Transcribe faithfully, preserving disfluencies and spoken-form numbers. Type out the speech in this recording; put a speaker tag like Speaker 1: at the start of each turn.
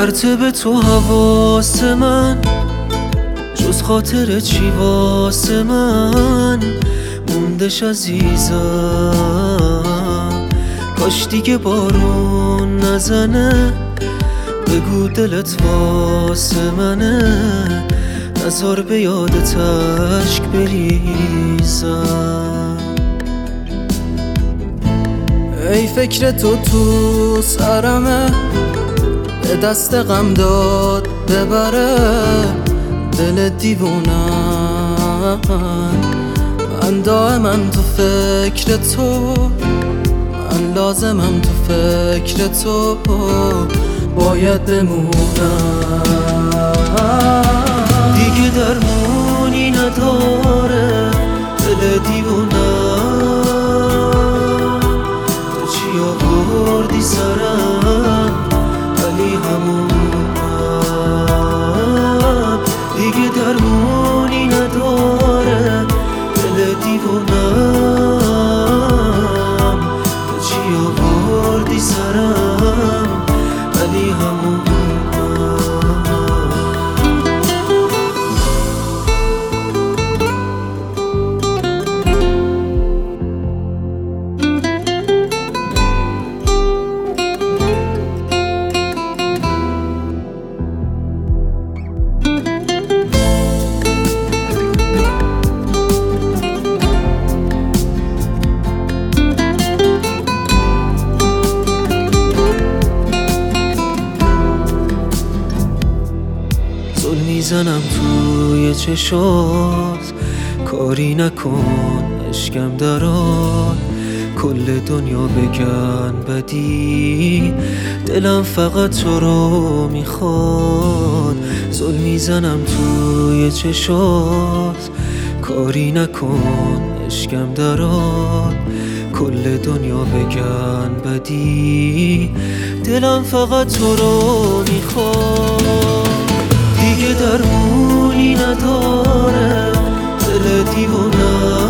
Speaker 1: پرته به تو حواس من، جز خاطر چی واسه من موندش عزیزم. کاش دیگه بارون نزنه، بگو دلت واسه منه، نزار به یادت اشک بریزم.
Speaker 2: ای فکر تو تو سرمه، به دست غم داد ببره دل دیوونم. من دائما تو فکر تو، من لازمم تو فکر تو، باید بمونم.
Speaker 1: دیگه درمونی نداره دل دیوونم. تو چی آوردی سرم ولی همونم. دیگه درمونی نداره دل دیوونم. تو چی آوردی سرم ولی همونم. زل میزنم توی چشات، کاری نکن اشکم درات. کل دنیا بگن بدی، دلم فقط تو رو میخواد. زل میزنم توی چشات، کاری نکن اشکم درات. کل دنیا بگن بدی، دلم فقط تو رو میخواد. دیگه درمونی نداره دل دیوونم.